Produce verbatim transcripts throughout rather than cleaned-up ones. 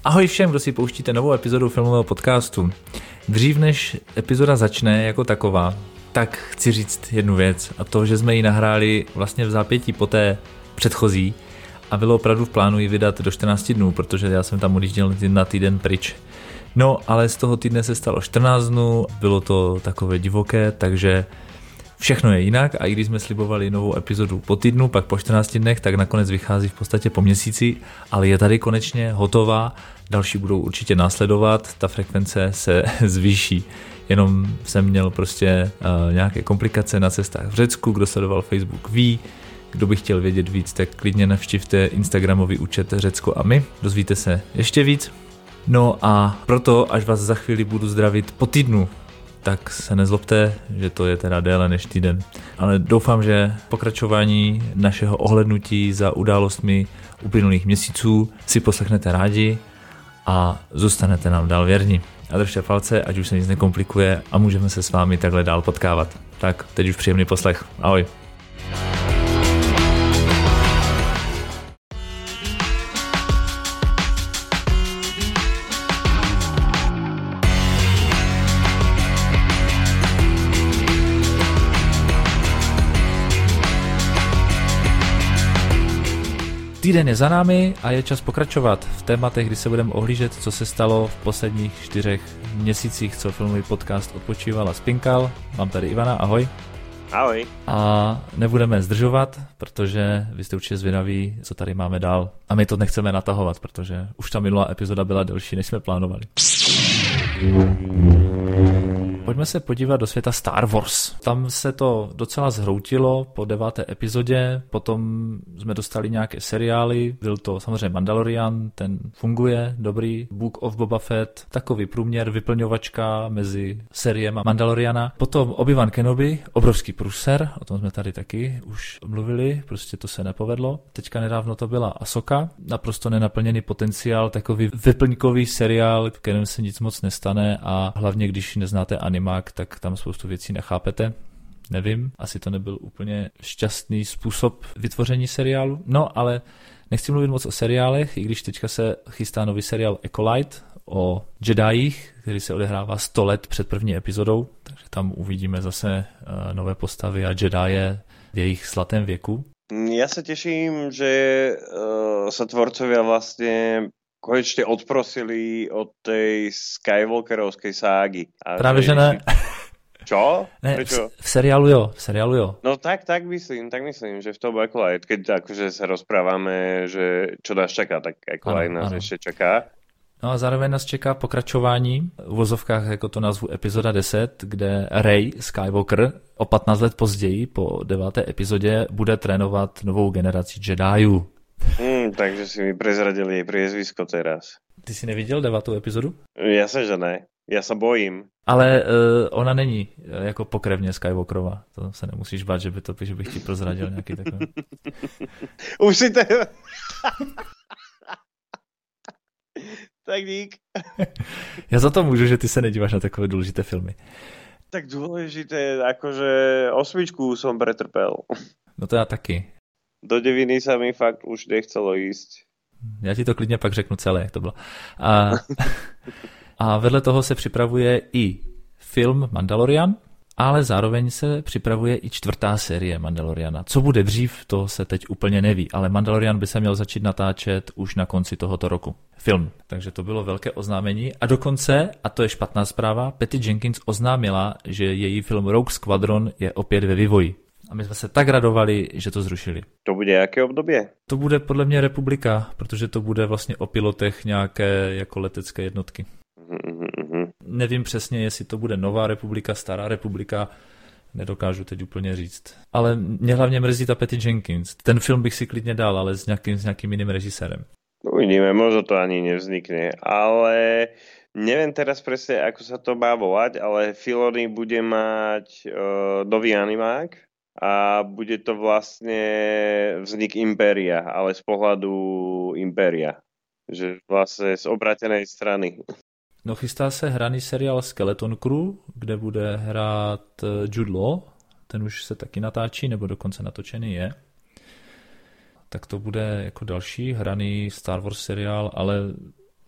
Ahoj všem, kdo si pouštíte novou epizodu filmového podcastu. Dřív než epizoda začne jako taková, tak chci říct jednu věc, a to, že jsme ji nahráli vlastně v zápětí po té předchozí a bylo opravdu v plánu ji vydat do čtrnácti dnů, protože já jsem tam odjížděl na týden pryč. No, ale z toho týdne se stalo čtrnáct dnů, bylo to takové divoké, takže všechno je jinak a i když jsme slibovali novou epizodu po týdnu, pak po čtrnácti dnech, tak nakonec vychází v podstatě po měsíci, ale je tady konečně hotová, další budou určitě následovat, ta frekvence se zvýší. Jenom jsem měl prostě uh, nějaké komplikace na cestách v Řecku, kdo sledoval Facebook ví, kdo by chtěl vědět víc, tak klidně navštivte instagramový účet Řecko a my, dozvíte se ještě víc. No a proto, až vás za chvíli budu zdravit po týdnu, tak se nezlobte, že to je teda déle než týden. Ale doufám, že pokračování našeho ohlednutí za událostmi uplynulých měsíců si poslechnete rádi a zůstanete nám dál věrní. A držte palce, ať už se nic nekomplikuje a můžeme se s vámi takhle dál potkávat. Tak, teď už příjemný poslech. Ahoj. Týden je za námi a je čas pokračovat v tématech, kdy se budeme ohlížet, co se stalo v posledních čtyřech měsících, co filmový podcast odpočíval a spinkal. Mám tady Ivana, ahoj. Ahoj. A nebudeme zdržovat, protože vy jste určitě zvědaví, co tady máme dál. A my to nechceme natahovat, protože už ta minulá epizoda byla delší, než jsme plánovali. Pojďme se podívat do světa Star Wars. Tam se to docela zhroutilo po deváté epizodě, potom jsme dostali nějaké seriály, byl to samozřejmě Mandalorian, ten funguje, dobrý, Book of Boba Fett, takový průměr, vyplňovačka mezi seriema Mandaloriana. Potom Obi-Wan Kenobi, obrovský průser, o tom jsme tady taky už mluvili, prostě to se nepovedlo. Teďka nedávno to byla Ahsoka, naprosto nenaplněný potenciál, takový vyplňkový seriál, v kterém se nic moc nestane a hlavně když neznáte animák, tak tam spoustu věcí nechápete. Nevím, asi to nebyl úplně šťastný způsob vytvoření seriálu. No, ale nechci mluvit moc o seriálech, i když teďka se chystá nový seriál Acolyte o Jedích, který se odehrává sto let před první epizodou, takže tam uvidíme zase uh, nové postavy a Jedije v jejich zlatém věku. Ja sa teším, že uh, sa tvorcovia vlastne konečne odprosili od tej Skywalkerovskej ságy. A Práve že ne. Čo? Ne, Prečo? V, v seriálu jo, v seriálu jo. No tak, tak myslím, tak myslím, že v tom Acolyte, keď akože sa rozprávame, že čo nás čaká, tak Acolyte nás ano. ešte čaká. No a zároveň nás čeká pokračování v uvozovkách, jako to nazvu epizoda deset, kde Rey Skywalker o patnáct let později, po deváté epizodě, bude trénovat novou generaci Jediů. Hmm, takže si mi prezradili jej priezvisko teraz. Ty si neviděl devátou epizodu? Jasne, že ne. Ja sa bojím. Ale uh, ona není jako pokrevně Skywalkerová. To se nemusíš bát, že, by to, že bych ti prozradil nějaký takový. Už si to... Tak dík. Já za to můžu, že ty se nedíváš na takové důležité filmy. Tak dôležité, akože osmičku som pretrpel. No to já taky. Do deviny sa mi fakt už nechcelo ísť. Já ti to klidně pak řeknu celé, jak to bylo. A, a vedle toho se připravuje i film Mandalorian, ale zároveň se připravuje i čtvrtá série Mandaloriana. Co bude dřív, to se teď úplně neví, ale Mandalorian by se měl začít natáčet už na konci tohoto roku. Film. Takže to bylo velké oznámení. A dokonce, a to je špatná zpráva, Patty Jenkins oznámila, že její film Rogue Squadron je opět ve vývoji. A my jsme se tak radovali, že to zrušili. To bude jaké období? To bude podle mě Republika, protože to bude vlastně o pilotech nějaké jako letecké jednotky. Mm-hmm. Nevím přesně, jestli to bude Nová republika, Stará republika, nedokážu teď úplně říct. Ale mě hlavně mrzí ta Patty Jenkins. Ten film bych si klidně dal, ale s nějakým, s nějakým jiným režisérem. Uvidíme, možno to ani nevznikne, ale neviem teraz presne, ako sa to má volať, ale Filoni bude mať uh, nový animák a bude to vlastne vznik Impéria, ale z pohľadu Impéria. Že vlastne z obratenej strany. No chystá se hraný seriál Skeleton Crew, kde bude hrát Jude Law, ten už se taky natáčí, nebo dokonce natočený je. Tak to bude jako další hraný Star Wars seriál, ale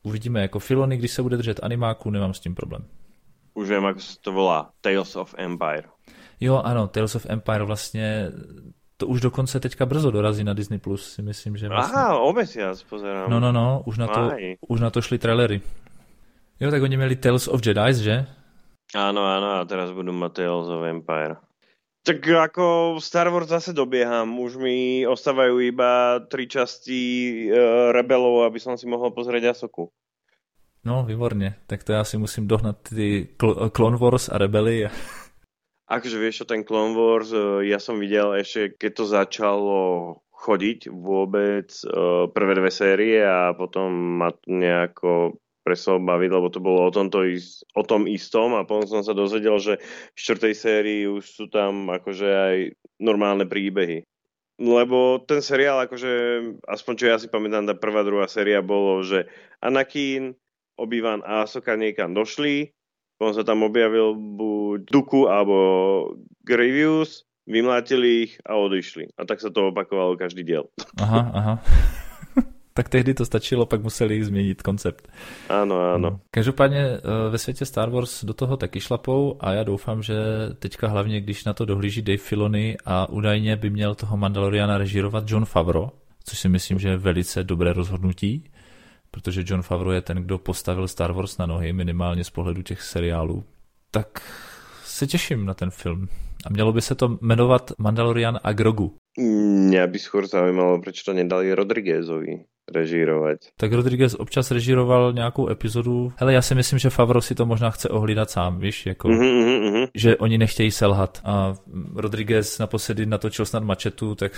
Uvidíme, jako Filoni, když se bude držet animáku, nemám s tím problém. Už vím, jak se to volá. Tales of Empire. Jo, ano, Tales of Empire vlastně, to už dokonce teďka brzo dorazí na Disney Plus, si myslím, že vlastně. Aha, o mesiac pozerám. No, no, no, už na to, už na to šli trailery. Jo, tak oni měli Tales of Jedi, že? Áno, áno, a teraz budú mať Tales of Empire. Tak ako Star Wars zase dobieham. Už mi ostávajú iba tri časti uh, Rebelov, aby som si mohol pozrieť Ahsoku. No, výborně. Tak to já si musím dohnat ty Cl- Clone Wars a Rebely. Akože vieš čo, ten Clone Wars, uh, ja som videl ešte, keď to začalo chodiť vôbec uh, prvé dve série a potom ma nejako presol baviť, lebo to bolo o, tomto is- o tom istom a potom som sa dozvedel, že v štvrtej sérii už sú tam akože aj normálne príbehy. Lebo ten seriál, akože aspoň čo ja si pamätám, tá prvá, druhá séria bolo, že Anakin, Obi-Wan a Ahsoka niekam došli, potom sa tam objavil buď Dooku alebo Grievous, vymlátili ich a odišli. A tak sa to opakovalo každý diel. Aha, aha. Tak tehdy to stačilo, pak museli změnit koncept. Áno, áno. Každopádně ve světě Star Wars do toho taky šlapou a já doufám, že teďka hlavně, když na to dohlíží Dave Filoni a údajně by měl toho Mandaloriana režírovat Jon Favreau, což si myslím, že je velice dobré rozhodnutí, protože Jon Favreau je ten, kdo postavil Star Wars na nohy, minimálně z pohledu těch seriálů. Tak se těším na ten film. A mělo by se to jmenovat Mandalorian a Grogu. Mňa by skôr zaujímalo, prečo to nedali Rodriguezovi režírovať. Tak Rodriguez občas režíroval nějakou epizodu. Hele, já si myslím, že Favreau si to možná chce ohlídat sám, víš, jako, mm-hmm, mm-hmm. že oni nechtějí selhat. A Rodriguez naposledy natočil snad Mačetu, tak...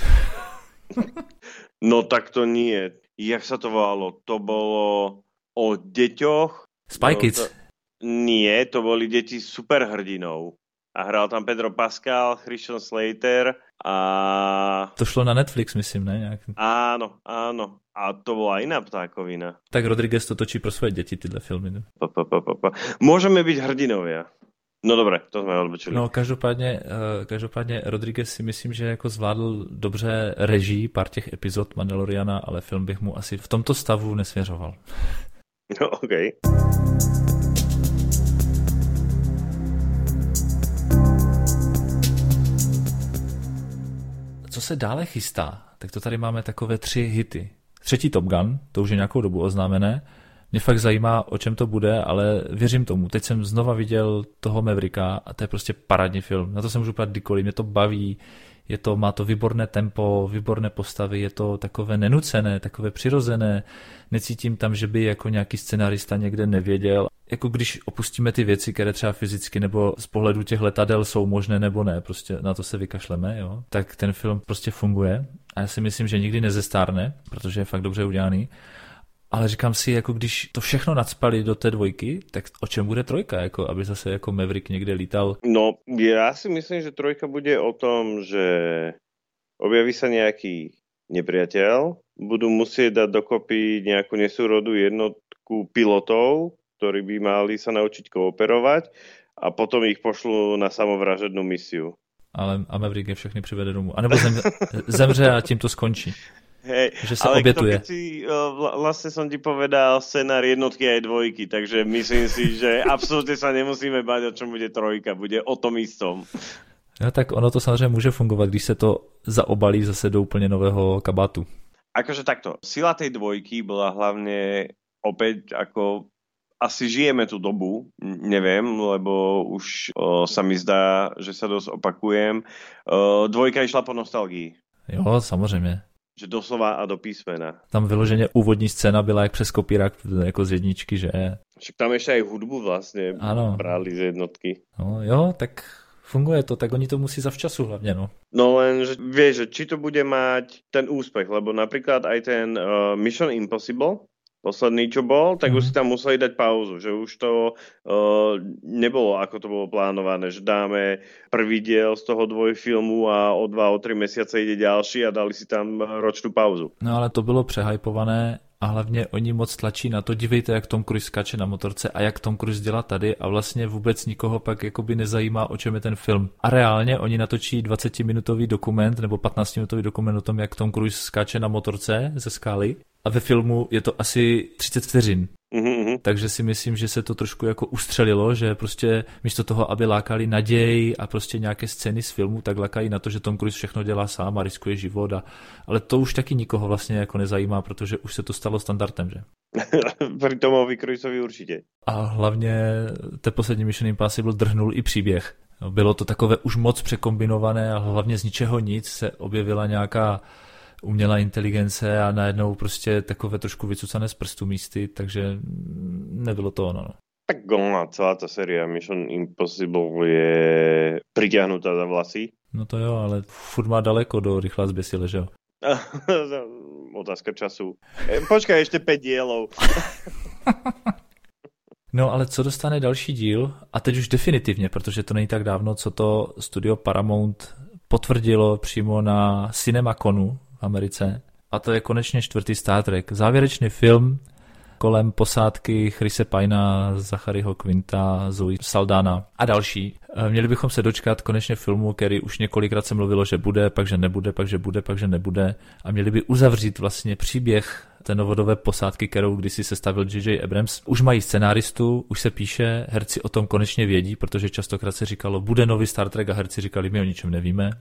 No tak to nie. Jak sa to volalo? To bolo o deťoch? Spy Kids. To... Nie, to boli deti superhrdinov. A hral tam Pedro Pascal, Christian Slater a... To šlo na Netflix, myslím, ne? Nějak... Áno, áno. A to bola iná ptákovina. Tak Rodriguez to točí pro svoje děti, tyhle filmy. Ne? Pa, pa, pa, pa, pa. Môžeme byť hrdinovia. No dobré, to jsme odbočili. No každopádně, každopádně Rodriguez si myslím, že jako zvládl dobře režii pár těch epizod Mandaloriana, ale film bych mu asi v tomto stavu nesvěřoval. No, OK. Co se dále chystá, tak to tady máme takové tři hity. Třetí Top Gun, to už je nějakou dobu oznámené. Mě fakt zajímá, o čem to bude, ale věřím tomu. Teď jsem znova viděl toho Mavericka a to je prostě parádní film. Na to se můžu pát kdykoliv, mě to baví, je to, má to výborné tempo, výborné postavy, je to takové nenucené, takové přirozené. Necítím tam, že by jako nějaký scenárista někde nevěděl. Jako když opustíme ty věci, které třeba fyzicky nebo z pohledu těch letadel jsou možné nebo ne, prostě na to se vykašleme, jo, tak ten film prostě funguje a já si myslím, že nikdy nezestárne, protože je fakt dobře udělaný. Ale říkám si, jako když to všechno nacpali do té dvojky, tak o čem bude trojka, jako aby zase jako Maverick někde lítal? No, ja si myslím, že trojka bude o tom, že objaví sa nejaký nepriateľ, budú musieť dať dokopy nejakú nesúrodú jednotku pilotov, ktorí by mali sa naučiť kooperovať a potom ich pošlú na samovražednú misiu. Ale a Maverick je všechny přivede domů. A nebo zem, zemře a tím to skončí. Hej, že sa ale obětuje. Ale si, vlastne som ti povedal scenár jednotky aj dvojky, takže myslím si, že absolútne sa nemusíme báť, o čom bude trojka, bude o tom istom. No tak ono to samozřejmě může fungovat, když se to zaobalí zase do úplně nového kabátu. Akože takto, sila tej dvojky bola hlavne opäť ako asi žijeme tú dobu, neviem, lebo už o, sa mi zdá, že sa dosť opakujem. O, dvojka išla po nostalgii. Jo, samozřejmě. Že doslova a do písmena. Tam vyloženě úvodní scéna byla jak přes kopírák jako z jedničky, že? Však tam ještě aj hudbu vlastně ano. brali z jednotky. No jo, tak funguje to, tak oni to musí zavčasu hlavně, no. No len, že vieš, že či to bude mať ten úspech, lebo napríklad aj ten uh, Mission Impossible, posledný, čo bol, tak mm. už si tam museli dať pauzu, že už to uh, nebolo, ako to bolo plánované, že dáme prvý diel z toho dvojfilmu a o dva, o tri mesiace ide ďalší a dali si tam ročnú pauzu. No ale to bylo přehypované a hlavně oni moc tlačí na to, dívejte, jak Tom Cruise skáče na motorce a jak Tom Cruise dělá tady a vlastně vůbec nikoho pak jakoby nezajímá, o čem je ten film. A reálně oni natočí dvacetiminutový dokument nebo patnáctiminutový dokument o tom, jak Tom Cruise skáče na motorce ze skály a ve filmu je to asi třicet vteřin. Mm-hmm. Takže si myslím, že se to trošku jako ustřelilo, že prostě místo toho, aby lákali naději a prostě nějaké scény z filmu, tak lákají na to, že Tom Cruise všechno dělá sám a riskuje život. A, ale to už taky nikoho vlastně jako nezajímá, protože už se to stalo standardem, že? Pri Tomovi Cruiseovi určitě. A hlavně té poslední Mission Impossible drhnul i příběh. Bylo to takové už moc překombinované a hlavně z ničeho nic se objevila nějaká umělá inteligence a najednou prostě takové trošku vycucané z prstu místy, takže nebylo to ono. No. Tak ona, celá ta série Mission Impossible je pritiahnutá za vlasy. No to jo, ale furt má daleko do Rychlá zběsile, že jo? Otázka času. Počkaj, ještě pět dílů. No ale co dostane další díl, a teď už definitivně, protože to není tak dávno, co to studio Paramount potvrdilo přímo na CinemaConu v Americe, a to je konečně čtvrtý Star Trek. Závěrečný film kolem posádky Chrise Pina, Zacharyho Quinta, Zoe Saldana a další. Měli bychom se dočkat konečně filmu, který už několikrát se mluvilo, že bude, pak že nebude, pak že bude, pak že nebude, a měli by uzavřít vlastně příběh té novodové posádky, kterou kdysi sestavil J J Abrams. Už mají scenáristu, už se píše, herci o tom konečně vědí, protože častokrát se říkalo, bude nový Star Trek a herci říkali, my o ničem nevíme.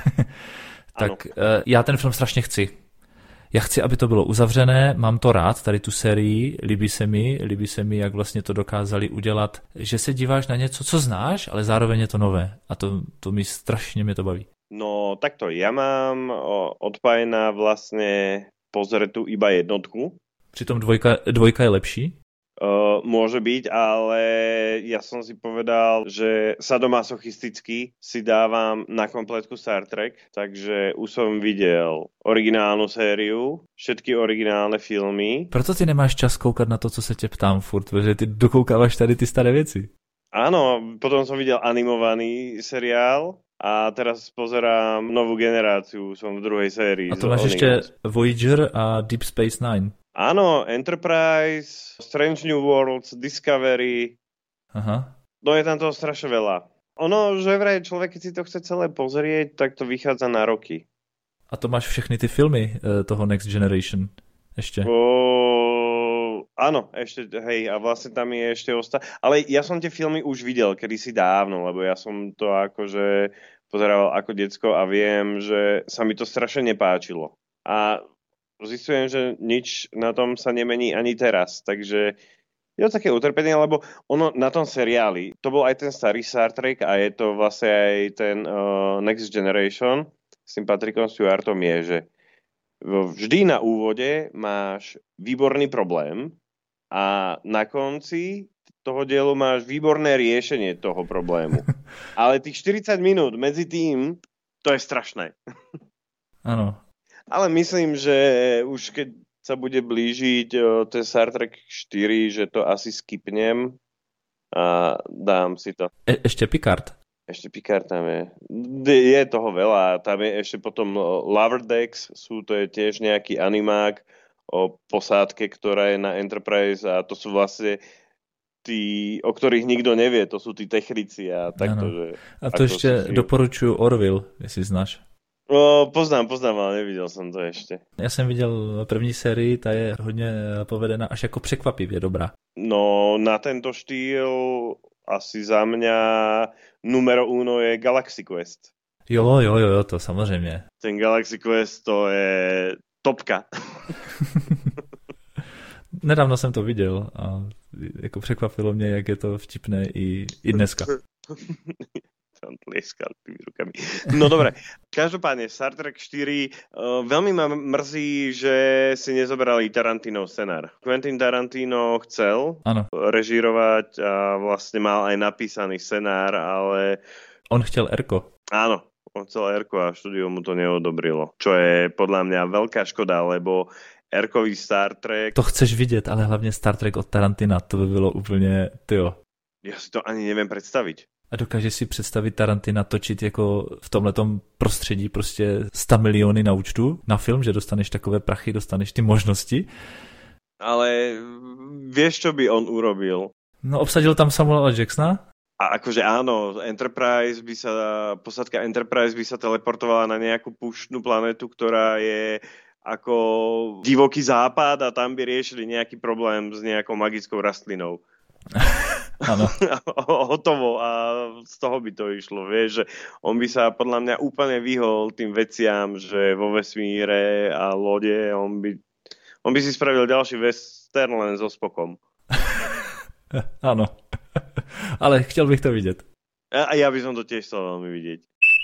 Tak já ten film strašně chci. Já chci, aby to bylo uzavřené, mám to rád, tady tu sérii, líbí se mi, líbí se mi, jak vlastně to dokázali udělat, že se díváš na něco, co znáš, ale zároveň je to nové. A to, to mi strašně mě to baví. No takto, ja mám od Pina vlastne pozretú iba jednotku. Přitom dvojka, dvojka je lepší? Uh, môže byť, ale ja som si povedal, že sadomasochisticky si dávam na kompletku Star Trek, takže už som videl originálnu sériu, všetky originálne filmy. Proto ty nemáš čas koukat na to, co se tě ptám furt, protože ty dokoukávaš tady ty staré věci. Áno, potom som videl animovaný seriál a teraz pozerám novú generáciu, som v druhej sérii. A to máš ešte Voyager a Deep Space Nine. Áno, Enterprise, Strange New Worlds, Discovery. Aha. No je tam toho strašne veľa. Ono, že vraj človek, keď si to chce celé pozrieť, tak to vychádza na roky. A to máš všechny ty filmy toho Next Generation ešte? O, áno, ešte, hej, a vlastne tam je ešte osta... Ale ja som tie filmy už videl kedysi dávno, lebo ja som to akože pozeral ako decko a viem, že sa mi to strašne nepáčilo. A zistujem, že nič na tom sa nemení ani teraz, takže je to také utrpenie, lebo ono na tom seriáli, to bol aj ten starý Star Trek a je to vlastne aj ten uh, Next Generation s tým Patrickom Stewartom, je, že vždy na úvode máš výborný problém a na konci toho dielu máš výborné riešenie toho problému. Ale tých štyridsať minút medzi tým, to je strašné. Áno. Ale myslím, že už keď sa bude blížiť ten Star Trek štyri, že to asi skipnem a dám si to. E- ešte Picard. Ešte Picard tam je. Je toho veľa. Tam je ešte potom Lower Decks, sú, to je tiež nejaký animák o posádke, ktorá je na Enterprise a to sú vlastne tí, o ktorých nikto nevie, to sú tí technici a takto. Že, a to ešte si... doporučuju Orville, jestli znáš. No, poznám, poznám, ale neviděl jsem to ještě. Já jsem viděl první sérii, ta je hodně povedená až jako překvapivě dobrá. No, na tento štýl asi za mňa numero uno je Galaxy Quest. Jo, jo, jo, to samozřejmě. Ten Galaxy Quest to je topka. Nedávno jsem to viděl a jako překvapilo mě, jak je to vtipné i, i dneska. Tam tlieskal tými rukami. No dobre, každopádne Star Trek štyri uh, veľmi ma mrzí, že si nezobrali Tarantinov scenár. Quentin Tarantino chcel ano. režírovať a vlastne mal aj napísaný scenár, ale... On chtěl Erko. Áno, on chcel Erko a štúdio mu to neodobrilo, čo je podľa mňa veľká škoda, lebo Erkový Star Trek... To chceš vidět, ale hlavně Star Trek od Tarantina, to by bylo úplně, tyjo. Ja si to ani neviem predstaviť. A dokážeš si představit Tarantina točit jako v tomhletom prostředí prostě sto miliony na účtu na film, že dostaneš takové prachy, dostaneš ty možnosti? Ale vieš, čo by on urobil? No obsadil tam Samuela Jacksona? A akože áno, Enterprise by sa, posádka Enterprise by sa teleportovala na nejakú púštnu planetu, ktorá je ako divoký západ a tam by riešili nejaký problém s nejakou magickou rastlinou. Áno. Hotovo a z toho by to išlo, vieš, že on by sa podľa mňa úplne vyhol tým veciam, že vo vesmíre a lode, on by, on by si spravil ďalší western len so Spockom. Áno, ale chtěl bych to vidět. A, a ja by som to tiež chcel veľmi vidieť.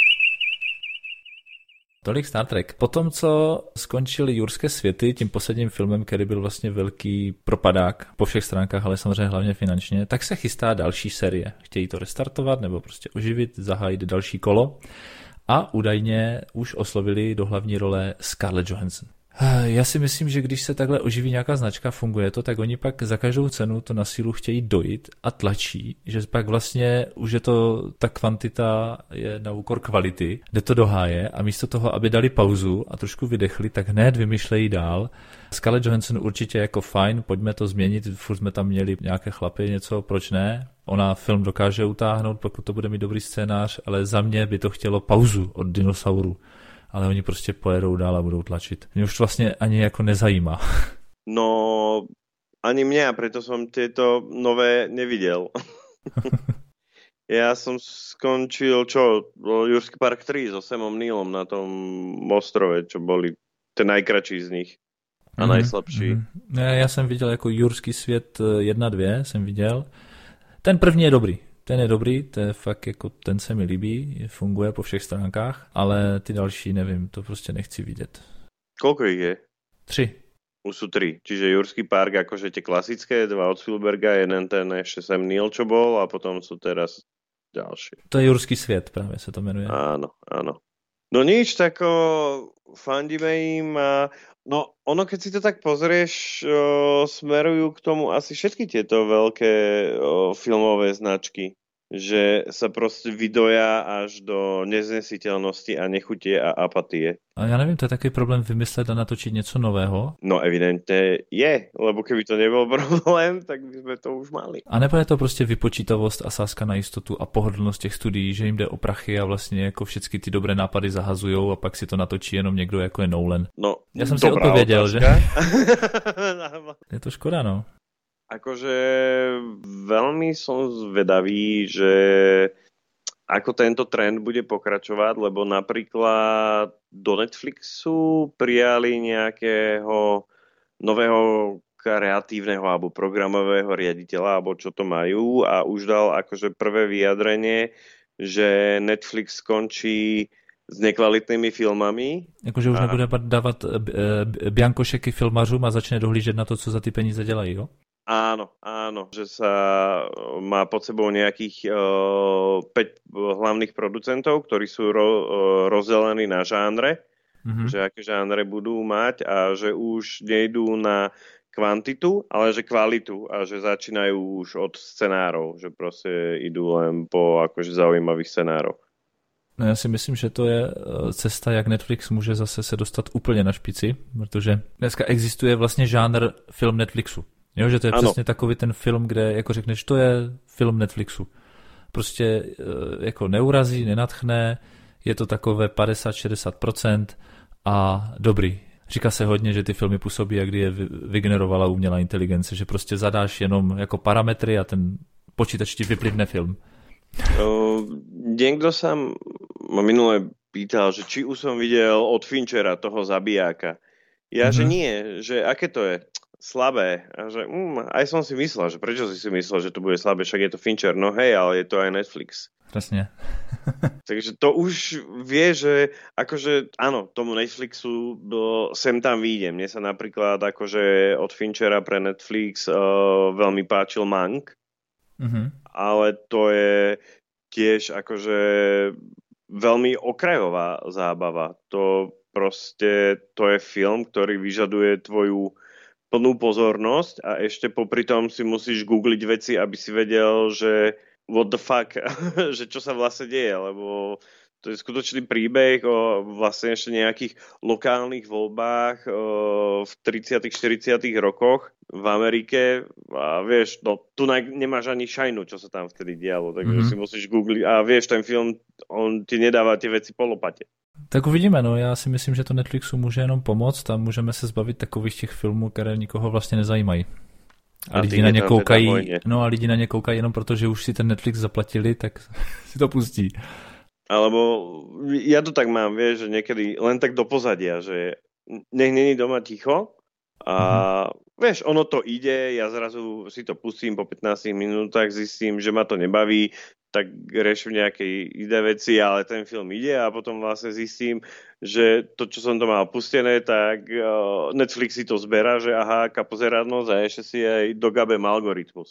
Tolik Star Trek. Potom, co skončily Jurské světy, tím posledním filmem, který byl vlastně velký propadák po všech stránkách, ale samozřejmě hlavně finančně, tak se chystá další série. Chtějí to restartovat nebo prostě oživit, zahájit další kolo a údajně už oslovili do hlavní role Scarlett Johansson. Já si myslím, že když se takhle oživí nějaká značka, funguje to, tak oni pak za každou cenu to na sílu chtějí dojít a tlačí, že pak vlastně už je to, ta kvantita je na úkor kvality, jde to do háje a místo toho, aby dali pauzu a trošku vydechli, tak hned vymýšlejí dál. Scarlett Johansson určitě jako fajn, pojďme to změnit, furt jsme tam měli nějaké chlapy, něco, proč ne? Ona film dokáže utáhnout, pokud to bude mít dobrý scénář, ale za mě by to chtělo pauzu od dinosaurů. Ale oni prostě pojedou dál a budou tlačit. Mě už to vlastně ani jako nezajímá. No, ani mňa, preto som tieto nové nevidel. Ja som skončil, čo, Jurský park tri so Samom Neilom na tom ostrove, čo boli ten najkračší z nich a mm-hmm. najslabší. Mm-hmm. Já, já jsem viděl jako Jurský svět jedna dvě, jsem viděl. Ten první je dobrý. Ten je dobrý, to je fakt jako, ten se mi líbí, funguje po všech stránkách, ale ty další nevím, to prostě nechci vidět. Koľko ich je? Tři. Už sú tri, čiže Jurský park, akože tie klasické, dva od Spielberga, jeden ten ešte Sam Neill, čo bol, a potom sú teraz ďalšie. To je Jurský svět, právě se to jmenuje. Áno, áno. No nič, tak o, fandíme im a no ono, keď si to tak pozrieš, o, smerujú k tomu asi všetky tieto veľké o, filmové značky, že sa proste vydoja až do neznesiteľnosti a nechutie a apatie. A já nevím, to je takový problém vymyslet a natočit něco nového? No evidentne je, lebo keby to nebol problém, tak by sme to už mali. A nebo je to prostě vypočítavost a sázka na jistotu a pohodlnost těch studií, že jim jde o prachy a vlastně jako všechny ty dobré nápady zahazujou a pak si to natočí jenom někdo jako je Nolan. No, já jsem si odpověděl, otázka. Že? Je to škoda, no. Akože veľmi som zvedavý, že ako tento trend bude pokračovať, lebo napríklad do Netflixu prijali nejakého nového kreatívneho alebo programového riaditeľa, alebo čo to majú, a už dal akože prvé vyjadrenie, že Netflix skončí s nekvalitnými filmami. Jakože už a... nebude dávat biankošeky filmařům a začne dohlížet na to, co za ty peníze dělají, jo? Áno, áno, že sa má pod sebou nejakých uh, päť hlavných producentov, ktorí sú ro, uh, rozdelení na žánre, mm-hmm. že aké žánre budú mať a že už nejdú na kvantitu, ale že kvalitu a že začínajú už od scenárov, že proste idú len po akože zaujímavých scenároch. No já si myslím, že to je cesta, jak Netflix může zase se dostat úplně na špici, protože dneska existuje vlastně žánr film Netflixu. Jo, že to je ano. Přesně takový ten film, kde jako řekneš, to je film Netflixu. Prostě jako neurazí, nenadchne, je to takové padesát až šedesát procent a dobrý. Říká se hodně, že ty filmy působí, jak kdy je vygenerovala umělá inteligence, že prostě zadáš jenom jako parametry a ten počítač ti vyplivne film. Uh, niekto sa ma minule pýtal, že či už som videl od Finchera toho zabijáka. Ja, mm-hmm. že nie, že aké to je? Slabé. A že um, aj som si myslel, že prečo si si myslel, že to bude slabé, však je to Fincher. No hej, ale je to aj Netflix. Presne. Takže to už vie, že akože áno, tomu Netflixu do, sem tam výjdem. Mne sa napríklad akože od Finchera pre Netflix uh, veľmi páčil Mank. Mm-hmm. Ale to je tiež akože veľmi okrajová zábava. To proste, to je film, ktorý vyžaduje tvoju plnú pozornosť a ešte popri tom si musíš googliť veci, aby si vedel, že what the fuck, že čo sa vlastne deje, lebo To je skutočný príbeh o vlastne ešte nejakých lokálnych voľbách o, v tridsiatych štyridsiatych rokoch v Amerike a vieš, no tu nemáš ani šajnu, čo sa tam vtedy dialo, takže mm-hmm. si musíš googliť a vieš, ten film, on ti nedáva tie veci po lopate. Tak uvidíme, no já si myslím, že to Netflixu může jenom pomoct a můžeme se zbavit takových těch filmů, které nikoho vlastně nezajímají. A, a lidi na ně koukají, no a lidi na ně koukají jenom proto, že už si ten Netflix zaplatili, tak si to pustí. Alebo ja to tak mám, vieš, že niekedy len tak do pozadia, že nech není doma ticho a mm-hmm. vieš, ono to ide, ja zrazu si to pustím po pätnástich minútach, zistím, že ma to nebaví, tak riešim nejaké iné veci, ale ten film ide a potom vlastne zistím, že to, čo som to mal pustené, tak uh, Netflix si to zberá, že aha, kapozeradnosť a ešte si aj dogabem algoritmus.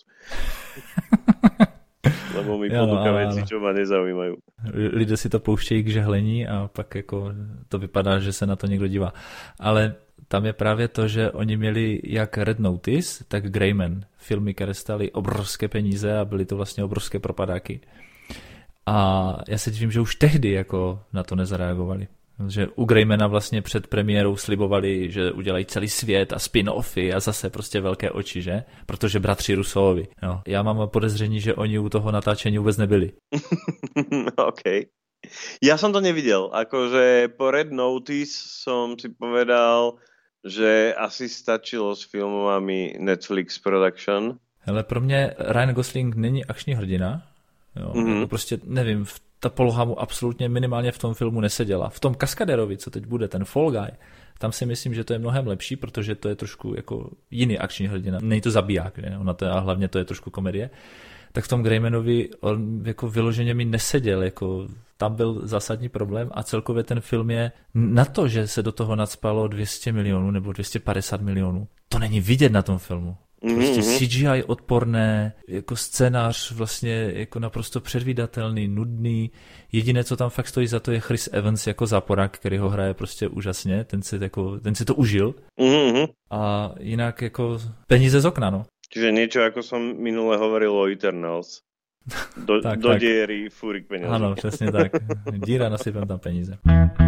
Lebo mi ponúka veci, čo ma nezaujímajú. Lidé si to pouštějí k žehlení a pak jako to vypadá, že se na to někdo dívá. Ale tam je právě to, že oni měli jak Red Notice, tak Greyman. Filmy, které stály obrovské peníze a byly to vlastně obrovské propadáky. A já se divím, že už tehdy jako na to nezareagovali. Že u Greymana vlastně před premiérou slibovali, že udělají celý svět a spin-offy a zase prostě velké oči, že? Protože bratři Russovi. No, já mám podezření, že oni u toho natáčení vůbec nebyli. OK. Ja som to nevidel. Akože po Red Notice som si povedal, že asi stačilo s filmovami Netflix Production. Hele, pro mě Ryan Gosling není akční hrdina. Jo, mm-hmm. Prostě nevím, ta poloha mu absolutně minimálně v tom filmu neseděla. V tom Kaskaderovi, co teď bude, ten Fall Guy, tam si myslím, že to je mnohem lepší, protože to je trošku jako jiný akční hrdina. Není to zabiják, ne? Ona to, a hlavně to je trošku komedie. Tak v tom Greymanovi on jako vyloženě mi neseděl, jako tam byl zásadní problém a celkově ten film je na to, že se do toho nacpalo dvě stě milionů nebo dvě stě padesát milionů. To není vidět na tom filmu. Prostě mm-hmm. C G I odporné, jako scénář vlastně jako naprosto předvídatelný, nudný. Jediné, co tam fakt stojí za to, je Chris Evans jako záporák, který ho hraje prostě úžasně, ten si, jako, ten si to užil. Mm-hmm. A jinak jako peníze z okna, no. Čiže niečo, ako som minule hovoril o Eternals. Do, tak, do tak. diery fúrik peniaze. Áno, přesně tak. Díra, nasypem tam peníze.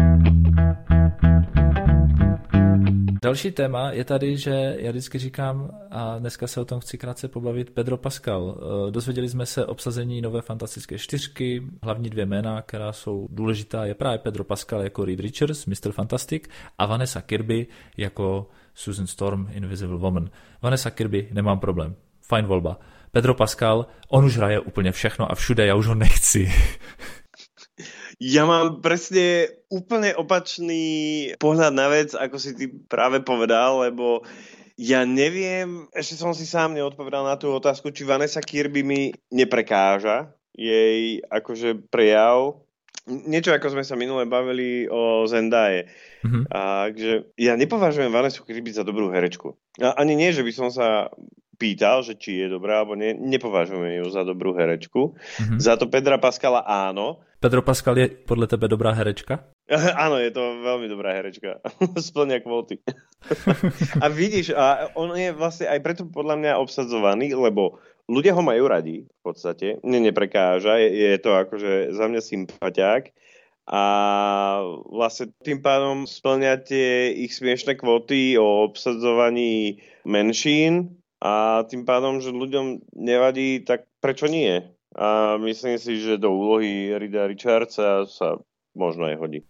Další téma je tady, že já vždycky říkám, a dneska se o tom chci krátce pobavit, Pedro Pascal. Dozvěděli jsme se obsazení nové fantastické čtyřky, hlavní dvě jména, která jsou důležitá, je právě Pedro Pascal jako Reed Richards, mister Fantastic, a Vanessa Kirby jako Susan Storm, Invisible Woman. Vanessa Kirby, nemám problém, fajn volba. Pedro Pascal, on už hraje úplně všechno a všude, já už ho nechci. Ja mám presne úplne opačný pohľad na vec, ako si ty práve povedal, lebo ja neviem, ešte som si sám neodpovedal na tú otázku, či Vanessa Kirby mi neprekáža jej akože prejav. Niečo ako sme sa minule bavili o Zendaye. Mm-hmm. A, že ja nepovažujem Vanessu Kirby za dobrú herečku. A ani nie, že by som sa pýtal, že či je dobrá, alebo ne, nepovažujem ju za dobrú herečku. Mm-hmm. Za to Pedra Pascala áno. Pedro Pascal je podle tebe dobrá herečka? Áno, je to veľmi dobrá herečka. Splňa kvóty. A vidíš, a on je vlastne aj preto podľa mňa obsadzovaný, lebo ľudia ho majú radi v podstate. Mne neprekáža, je, je to akože za mňa sympatiák. A vlastne tým pádom splňa tie ich smiešné kvóty o obsadzovaní menšín a tým pádom, že ľuďom nevadí, tak prečo nie? A myslím si, že do úlohy Reeda Richardsa sa možno aj hodí.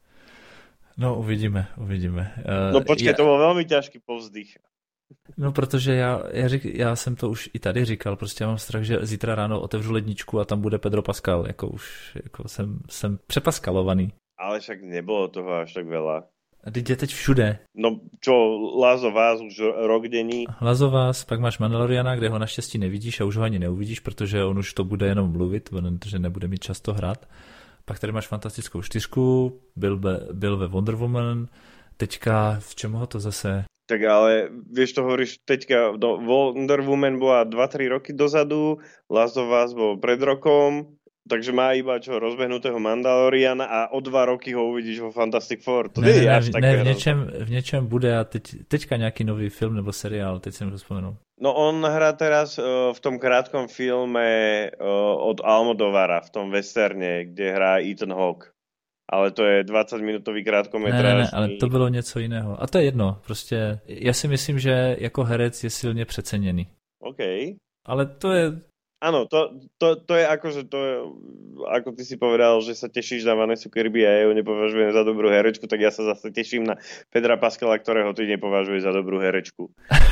No uvidíme, uvidíme. Uh, no počkej, ja... to bol veľmi ťažký povzdych. No protože já, já, řík, já jsem to už i tady říkal, prostě já mám strach, že zítra ráno otevřu ledničku a tam bude Pedro Pascal, jako už jako jsem, jsem přepaskalovaný. Ale však nebolo toho až tak veľa. A teď je teď všude. No čo, Last of Us už rok denní. Last of Us, pak máš Mandaloriana, kde ho naštěstí nevidíš a už ho ani neuvidíš, protože on už to bude jenom mluvit, protože nebude mít často hrát. Pak tady máš fantastickou čtyřku, byl, be, byl ve Wonder Woman, teďka v čem ho to zase... Tak ale vieš, to hovoríš teďka, no, Wonder Woman bola dva tri roky dozadu, Last of Us bol pred rokom, takže má iba čo rozbehnutého Mandaloriana a o dva roky ho uvidíš vo Fantastic Four. To ne, je ne, až ne, v, něčem, v něčem bude a teď, teďka nějaký nový film nebo seriál, teď si nemůžu vzpomenout. No on hrá teraz uh, v tom krátkom filme uh, od Almodovara, v tom westerne, kde hrá Ethan Hawke. ale to je dvacetminútový krátkometráž. Ne, ne, ne, ale to bylo něco jiného. A to je jedno, prostě já si myslím, že jako herec je silně přeceněný. OK. Ale to je... Áno, to, to, to je ako, že to je, ako ty si povedal, že sa tešíš na Vanessu Kirby a ja ju nepovažujem za dobrú herečku, tak ja sa zase teším na Pedra Pascala, ktorého ty nepovažuješ za dobrú herečku.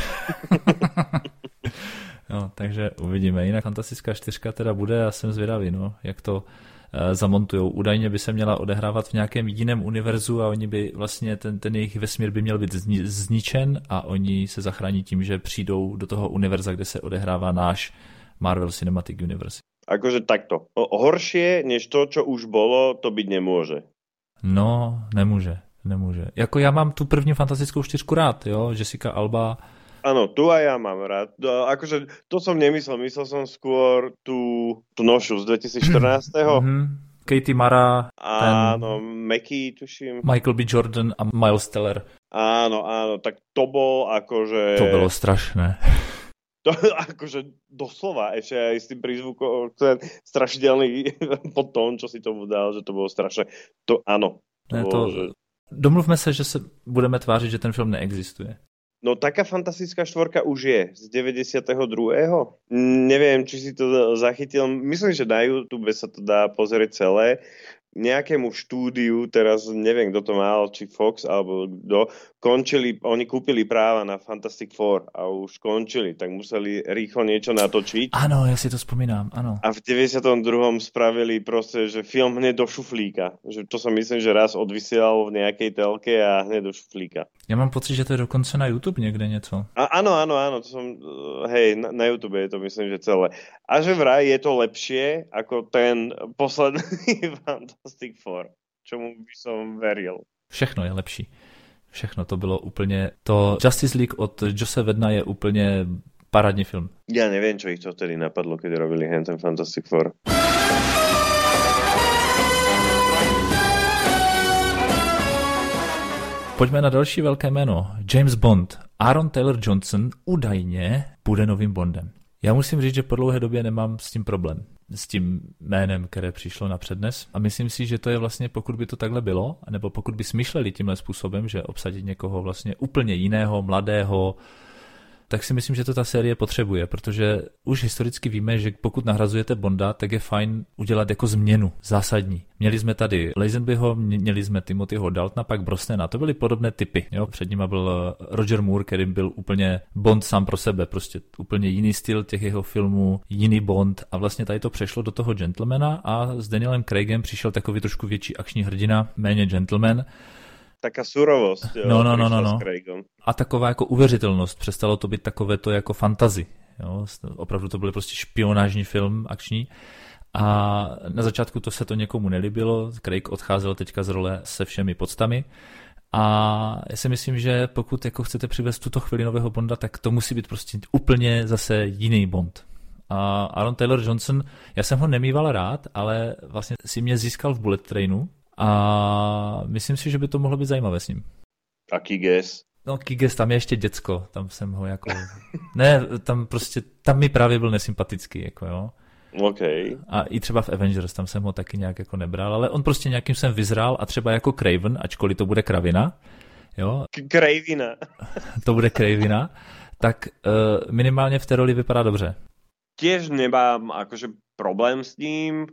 No, takže uvidíme. Jinak Fantastická čtyřka teda bude a jsem zvědavý, no, jak to uh, zamontujou. Údajně by se měla odehrávat v nějakém jiném univerzu a oni by vlastně, ten, ten jejich vesmír by měl být zni, zničen a oni se zachrání tím, že přijdou do toho univerza, kde se odehrává náš Marvel Cinematic Universe. Akože takto. O, horšie než to, čo už bolo, to byť nemôže. No, nemůže, nemůže. Jako já mám tu první Fantastickou čtyřku rád, jo, Jessica Alba. Áno, tu aj ja mám rád. Akože to som nemyslel, myslel som skôr tú, tú nošu z dvetisícštrnásť. Mm-hmm. Katie Mara. Áno, Mackie, tuším. Michael B. Jordan a Miles Teller. Áno, áno, tak to bol akože... To bylo strašné. To akože doslova, ešte aj s tým prízvukom, ten strašidelný potom, čo si tomu dal, že to bolo strašné. To áno. To ne, bolo, to... že... Domluvme se, že se budeme tvářit, že ten film neexistuje. No taká Fantastická štvorka už je z deväťdesiateho druhého. Neviem, či si to zachytil. Myslím, že na YouTube sa to dá pozrieť celé. Nejakému štúdiu, teraz neviem, kto to mal, či Fox, alebo kto, končili, oni kúpili práva na Fantastic Four a už končili, tak museli rýchlo niečo natočiť. Áno, ja si to spomínam, áno. A v deväťdesiatom druhom spravili proste, že film hneď do šuflíka. Že to som myslím, že raz odvysielal v nejakej telke a hneď do šuflíka. Ja mám pocit, že to je dokonce na YouTube niekde něco. A, áno, áno, áno, to som, hej, na, na YouTube je to myslím, že celé. A že vraj je to lepšie ako ten posledný Fantastic Four, čomu by som veril. Všechno je lepší. Všechno to bylo úplně... To Justice League od Josse Whedona je úplně parádní film. Ja neviem, čo ich to vtedy napadlo, keď robili ten Fantastic Four. Pojďme na další velké jméno. James Bond. Aaron Taylor Johnson údajně bude novým Bondem. Já musím říct, že po dlouhé době nemám s tím problém. S tím jménem, které přišlo na přednes. A myslím si, že to je vlastně, pokud by to takhle bylo, nebo pokud by smýšleli tímhle způsobem, že obsadit někoho vlastně úplně jiného, mladého, tak si myslím, že to ta série potřebuje, protože už historicky víme, že pokud nahrazujete Bonda, tak je fajn udělat jako změnu zásadní. Měli jsme tady Lazenbyho, měli jsme Timothyho Daltona, pak Brosnana, to byly podobné typy. Jo? Před nimi byl Roger Moore, který byl úplně Bond sám pro sebe, prostě úplně jiný styl těch jeho filmů, jiný Bond a vlastně tady to přešlo do toho gentlemana a s Danielem Craigem přišel takový trošku větší akční hrdina, méně gentleman. Taká surovost. Jo, no, no, no, no, no. A taková jako uvěřitelnost. Přestalo to být takové to jako fantasy. Jo? Opravdu to byl prostě špionážní film akční. A na začátku to se to někomu nelíbilo. Craig odcházel teďka z role se všemi podstami. A já si myslím, že pokud jako chcete přivést tuto chvíli nového Bonda, tak to musí být prostě úplně zase jiný Bond. A Aaron Taylor Johnson, já jsem ho nemýval rád, ale vlastně si mě získal v Bullet Trainu. A myslím si, že by to mohlo být zajímavé s ním. A Kiges? No Kiges, tam je ještě děcko, tam jsem ho jako... Ne, tam prostě, tam mi právě byl nesympatický, jako jo. Okay. A i třeba v Avengers, tam jsem ho taky nějak jako nebral, ale on prostě nějakým jsem vyzrál a třeba jako Craven, ačkoliv to bude kravina, jo. Kravina. To bude kravina, tak uh, minimálně v té roli vypadá dobře. Tiež nemám akože problém s ním,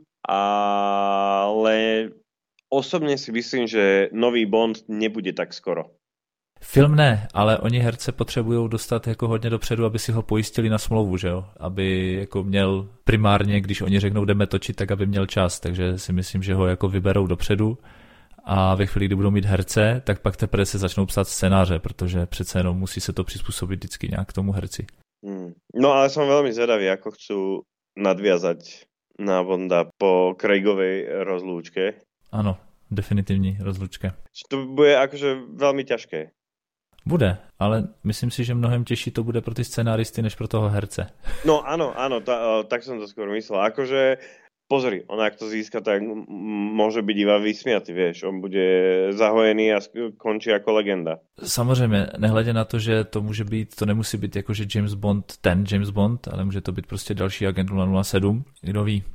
ale... Osobne si myslím, že nový Bond nebude tak skoro. Film ne, ale oni herce potřebují dostat jako hodně dopředu, aby si ho pojistili na smlouvu, že jo? Aby jako měl primárně, když oni řeknou jdeme točit, tak aby měl čas, takže si myslím, že ho jako vyberou dopředu a ve chvíli, kdy budou mít herce, tak pak teprve se začnou psát scénáře, protože přece jenom musí se to přizpůsobit vždycky nějak k tomu herci. Hmm. No ale som veľmi zvedavý, ako chcú nadviazať na Bonda po Craigovej rozlúčke. Ano, definitivní rozlučka. To bude akože veľmi ťažké. Bude, ale myslím si, že mnohem těžší to bude pro ty scenáristy, než pro toho herce. No áno, áno, ta, tak som to skôr myslel. Akože, pozri, on ak to získa, tak m- môže byť iba vysmiatý, vieš. On bude zahojený a končí ako legenda. Samozřejmě, nehledě na to, že to může být, to nemusí být jakože James Bond, ten James Bond, ale může to být prostě další agent nula nula sedm, kdo ví.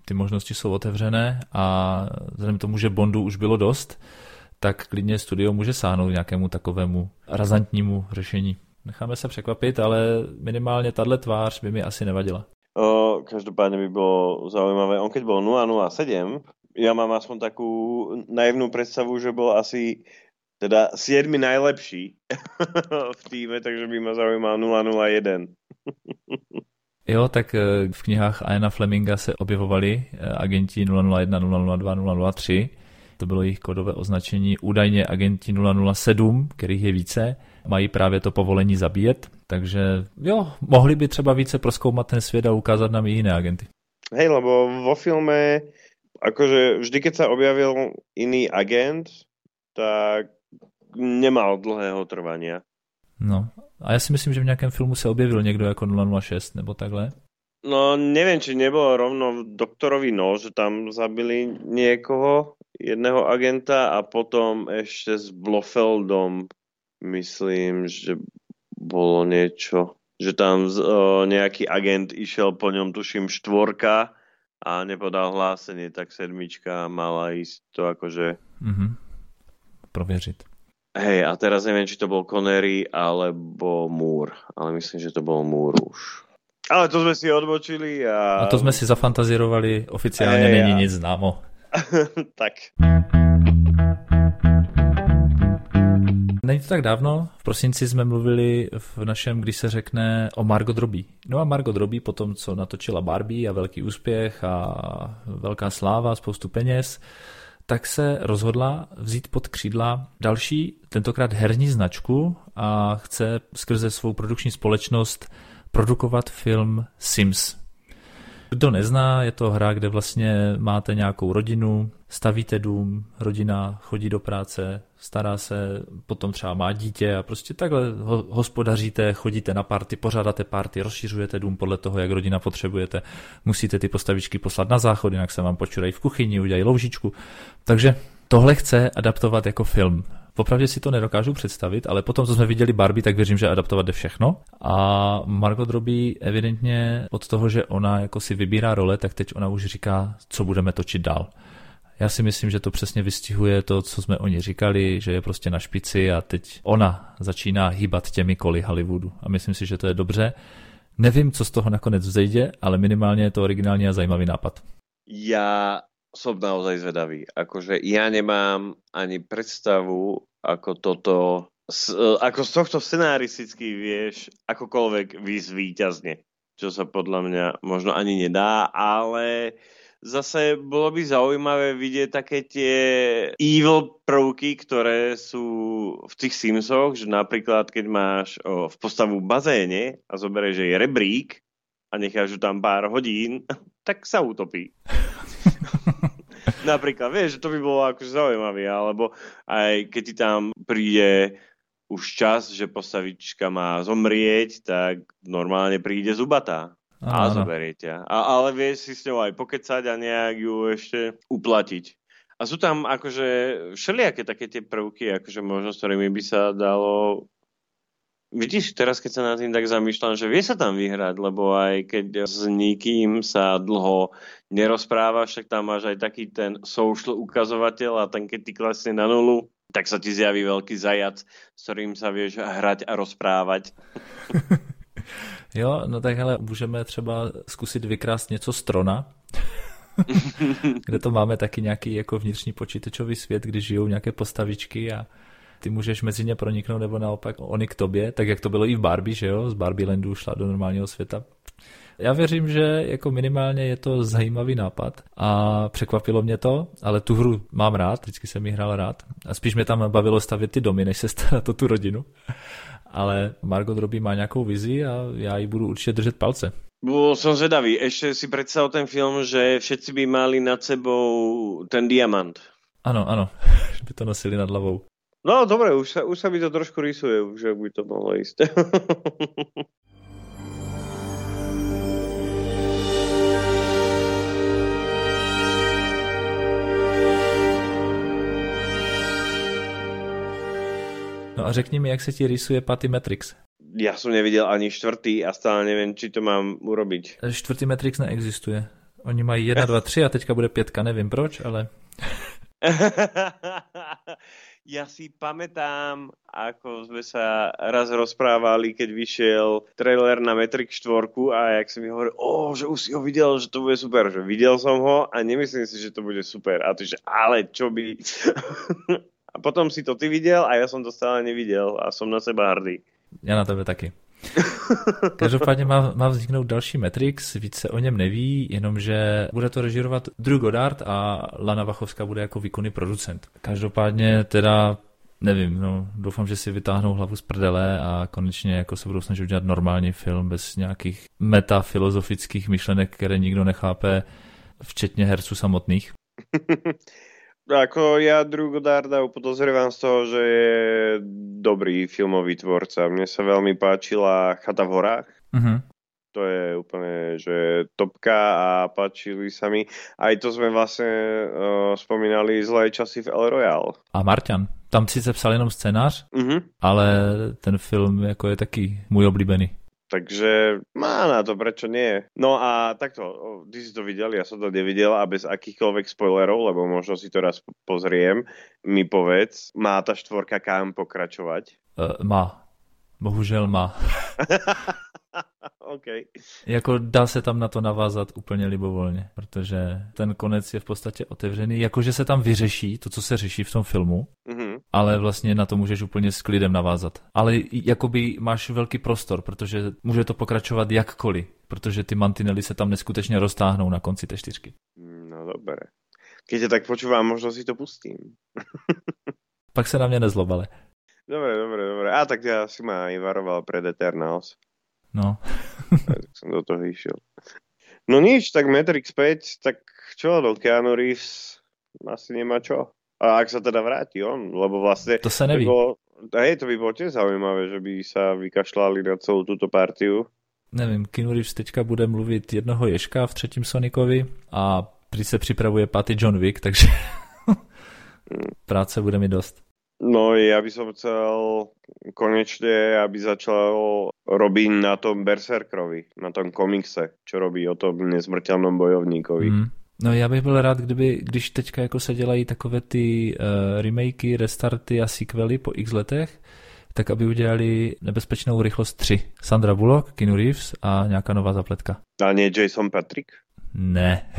ty možnosti jsou otevřené a vzhledem tomu, že Bondů už bylo dost, tak klidně studio může sáhnout nějakému takovému razantnímu řešení. Necháme se překvapit, ale minimálně tahle tvář by mi asi nevadila. O, každopádne by bolo zaujímavé. On keď bol nula nula sedem, ja mám aspoň takú naivnú predstavu, že bol asi teda siedmy najlepší v týme, takže by ma zaujímal nula nula jeden. Jo, tak v knihách Iana Fleminga se objevovali agenti nula nula jedna, nula nula dva, nula nula tři. To bylo jejich kodové označení. Údajně agenti nula nula sedm, kterých je více, mají právě to povolení zabíjet. Takže jo, mohli by třeba více prozkoumat ten svět a ukázat nám i jiné agenty. Hej, lebo vo filme, akože vždy, keď sa objavil iný agent, tak nemal dlhého trvania. No, a já si myslím, že v nějakém filmu se objevil někdo jako nula nula šest nebo takhle. No, neviem, či nebolo rovno v Doktorovi No, že tam zabili niekoho, jedného agenta a potom ešte s Blofeldom myslím, že bolo niečo, že tam o, nejaký agent išiel po ňom, tuším, štvorka a nepodal hlásenie, tak sedmička mala ísť to akože... Mhm. Prověřit. Hej, a teraz neviem, či to bol Connery alebo Moore, ale myslím, že to bol Moore už. Ale to sme si odbočili a... A to sme si zafantazírovali, oficiálne hey, není a... nic známo. Tak. Není to tak dávno, v prosinci jsme mluvili v našem, když se řekne, o Margot Robbie. No a Margot Robbie po tom, co natočila Barbie a velký úspěch a velká sláva, spoustu peněz, tak se rozhodla vzít pod křídla další, tentokrát herní značku a chce skrze svou produkční společnost produkovat film Sims. Kdo nezná, je to hra, kde vlastně máte nějakou rodinu, stavíte dům, rodina chodí do práce, stará se, potom třeba má dítě a prostě takhle ho, hospodaříte, chodíte na party, pořádáte party, rozšiřujete dům podle toho, jak rodina potřebujete. Musíte ty postavičky poslat na záchod, jinak se vám počurají v kuchyni, udělají loužičku. Takže tohle chce adaptovat jako film. Popravdě si to nedokážu představit, ale potom, co jsme viděli Barbie, tak věřím, že adaptovat jde všechno. A Margot Robbie evidentně od toho, že ona jako si vybírá role, tak teď ona už říká, co budeme točit dál. Já si myslím, že to přesně vystihuje to, co jsme o ní říkali, že je prostě na špici a teď ona začíná hýbat těmi koly Hollywoodu. A myslím si, že to je dobře. Nevím, co z toho nakonec vzejde, ale minimálně je to originální a zajímavý nápad. Ja som naozaj zvedavý. Akože ja nemám ani predstavu, ako toto, ako z tohto scenaristicky vieš akokoľvek výjsť víťazne. Čo sa podľa mňa možno ani nedá, ale zase bolo by zaujímavé vidieť také tie evil prvky, ktoré sú v tých Simsoch, že napríklad keď máš o, v postavu v bazéne a zoberieš, že je rebrík a necháš ju tam pár hodín, tak sa utopí. Napríklad, vieš, že to by bolo akože zaujímavé, alebo aj keď ti tam príde už čas, že postavička má zomrieť, tak normálne príde zubatá a zoberie ťa. A, ale vieš si s ňou aj pokecať a nejak ju ešte uplatiť. A sú tam akože všelijaké také tie prvky, akože možno s ktorými by sa dalo... Vidíš, teraz keď sa nad tým tak zamýšľam, že vie sa tam vyhrať, lebo aj keď s nikým sa dlho nerozprávaš, tak tam máš aj taký ten social ukazovateľ a ten keď ty klesne na nulu, tak sa ti zjaví veľký zajac, s ktorým sa vieš hrať a rozprávať. Jo, no tak hele, můžeme třeba zkusit vykrást něco z Trona, kde to máme taky nějaký jako vnitřní počítačový svět, kdy žijou nějaké postavičky a ty můžeš mezi ně proniknout, nebo naopak oni k tobě, tak jak to bylo i v Barbie, že jo, z Barbie Landu šla do normálního světa. Já věřím, že jako minimálně je to zajímavý nápad a překvapilo mě to, ale tu hru mám rád, vždycky jsem ji hrál rád a spíš mě tam bavilo stavět ty domy, než se starat o tu rodinu. Ale Margot Robbie má nějakou vizi a já ji budu určitě držet palce. Bol som zvedavý. Ešte si predstav ten film, že všetci by mali nad sebou ten diamant. Ano, ano, by to nosili nad hlavou. No dobre, už sa, už sa mi to trošku rysuje, že by to mohlo ísť. No a řekni mi, jak se ti rysuje Patty Matrix. Ja som nevidel ani štvrtý a stále neviem, či to mám urobiť. Čtvrtý Matrix neexistuje. Oni mají jedna, dva, tři a teďka bude pětka, nevím proč, ale... Ja si pamätám, ako sme sa raz rozprávali, keď vyšiel trailer na Matrix štyri a jak si mi hovoril, oh, že už si ho videl, že to bude super, že videl som ho a nemyslím si, že to bude super. A ty, že ale čo by... A potom si to ty videl a ja som to stále nevidel a som na seba hrdý. Ja na tebe taky. Každopádně má, má vzniknout další Matrix, víc se o něm neví, jenomže bude to režírovat Drew Goddard a Lana Wachowská bude jako výkonný producent. Každopádně teda nevím, no, doufám, že si vytáhnou hlavu z prdele a konečně jako se budou snažit udělat normální film bez nějakých metafilozofických myšlenek, které nikdo nechápe, včetně herců samotných. Ako ja Drew Goddarda upodozrievam z toho, že je dobrý filmový tvorca. Mne sa veľmi páčila Chata v horách. Uh-huh. To je úplne, že topka a páčili sa mi. Aj to sme vlastne uh, spomínali Zlé časy v El Royale. A Marťan. Tam sice psal jenom scénář, uh-huh. ale ten film jako je taky můj oblíbený. Takže má na to, prečo nie. No a takto, ty si to videl, ja som to nevidel a bez akýchkoľvek spoilerov, lebo možno si to raz pozriem, mi povedz, má ta štvorka kam pokračovať? Uh, má. Bohužel má. Okay. Jako dá se tam na to navázat úplně libovolně, protože ten konec je v podstatě otevřený, jakože se tam vyřeší to, co se řeší v tom filmu, mm-hmm. ale vlastně na to můžeš úplně s klidem navázat. Ale jakoby máš velký prostor, protože může to pokračovat jakkoliv, protože ty mantinely se tam neskutečně roztáhnou na konci té čtyřky. No dobré. Keď tak počúvam, možno si to pustím. Pak se na mě nezlobale. Dobre, dobre, dobre. A tak ja si ma aj varoval pred Eternals. No. Tak som do toho išiel. No nič, tak Matrix päť, tak čo, do Keanu Reeves asi nemá čo. A ak sa teda vráti on, lebo vlastne... To sa neví. To bolo, hej, to by bolo tiež zaujímavé, že by sa vykašľali na celú túto partiu. Nevím, Keanu Reeves teďka bude mluvit jednoho ježka v třetím Sonicovi a prý se připravuje pátý John Wick, takže práce bude mi dost. No ja by som chcel konečne, aby začal robiť na tom Berserkerovi, na tom komikse, čo robí o tom nesmrteľnom bojovníkovi. Mm. No já bych byl rád, kdyby, když teďka jako se dělají takové ty uh, remakey, restarty a sequely po x letech, tak aby udělali Nebezpečnou rychlost tři. Sandra Bullock, Keanu Reeves a nějaká nová zapletka. A nie Jason Patrick? Ne.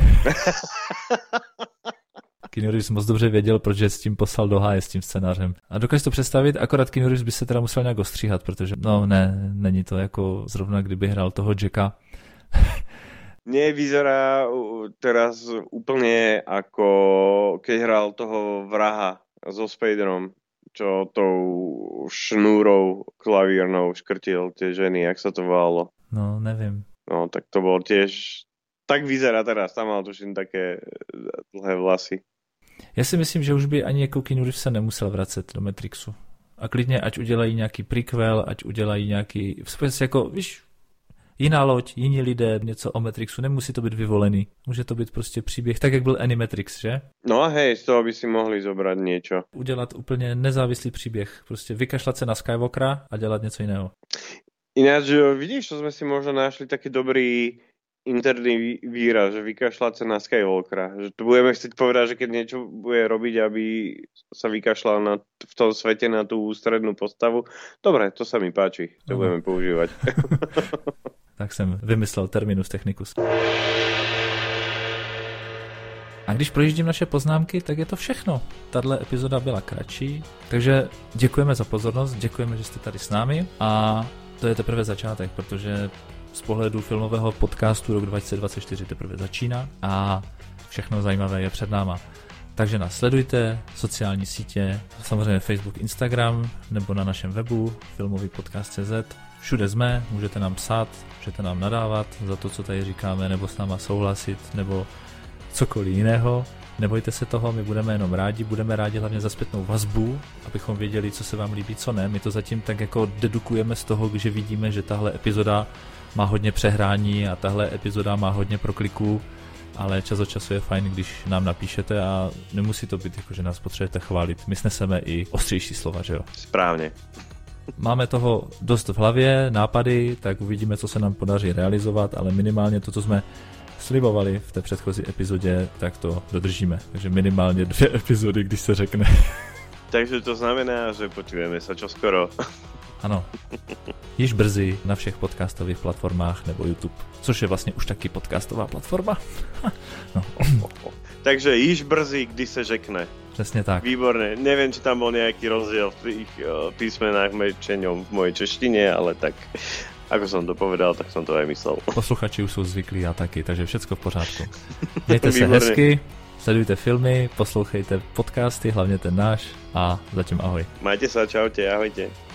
Keanu Reeves moc dobře věděl, proč je s tím poslal do háje s tím scénářem. A dokážeš to představit, akorát Keanu Reeves by se teda musel nějak ostříhat, protože no ne, není to jako zrovna kdyby hrál toho Jacka. Nie, vyzerá teraz úplne ako keď hral toho vraha so Spaderom, čo tou šnúrou klavírnou škrtil tie ženy, jak sa to volalo. No, neviem. No, tak to bol tiež... Tak vyzerá teraz, tam mal tuším také dlhé vlasy. Já si myslím, že už by ani jako Keanu Reeves se nemusel vracet do Matrixu. A klidně, ať udělají nějaký prequel, ať udělají nějaký... Jako, víš, jiná loď, jiní lidé, něco o Matrixu, nemusí to být vyvolený. Může to být prostě příběh, tak jak byl Animatrix, že? No a hej, z toho by si mohli zobrať niečo. Udělat úplně nezávislý příběh, prostě vykašlat se na Skywalkera a dělat něco jiného. Ináč, vidíš, čo sme si možno našli taký dobrý interný výraz, že vykašľať sa na Skywalkera. Že tu budeme chcieť povedať, že keď niečo bude robiť, aby sa vykašľal na, v tom svete na tú ústrednú postavu. Dobre, to sa mi páči. To uh-huh. budeme používať. Tak jsem vymyslel terminus technicus. A když projíždím naše poznámky, tak je to všechno. Tahle epizoda byla kratší, takže děkujeme za pozornost, děkujeme, že jste tady s námi a to je teprve začátek, protože z pohledu filmového podcastu rok dva tisíce dvacet čtyři teprve začíná a všechno zajímavé je před náma. Takže nás sledujte, sociální sítě, samozřejmě Facebook, Instagram nebo na našem webu filmový podcast tečka cé zet. Všude jsme, můžete nám psát, můžete nám nadávat za to, co tady říkáme, nebo s náma souhlasit, nebo cokoliv jiného. Nebojte se toho, my budeme jenom rádi, budeme rádi hlavně za zpětnou vazbu, abychom věděli, co se vám líbí, co ne. My to zatím tak jako dedukujeme z toho, že vidíme, že tahle epizoda má hodně přehrání a tahle epizoda má hodně prokliků, ale čas od času je fajn, když nám napíšete a nemusí to být jako, že nás potřebujete chválit. My sneseme i ostřejší slova, že jo? Správně. Máme toho dost v hlavě, nápady, tak uvidíme, co se nám podaří realizovat, ale minimálně to, co jsme slibovali v té předchozí epizodě, tak to dodržíme. Takže minimálně dvě epizody, když se řekne. Takže to znamená, že počujeme se čoskoro. Ano. Již brzy na všech podcastových platformách nebo YouTube, což je vlastně už taky podcastová platforma. No. Takže již brzy, když se řekne. Přesně tak. Výborné. Nevím, či tam byl nějaký rozdíl v tých písmenách mečeňom v mojej češtině, ale tak, ako som to povedal, tak som to aj myslel. Posluchači už jsou zvyklí a taky, takže všecko v pořádku. Mějte se hezky, sledujte filmy, poslouchejte podcasty, hlavně ten náš a zatím ahoj. Majte sa, čaute, ahojte.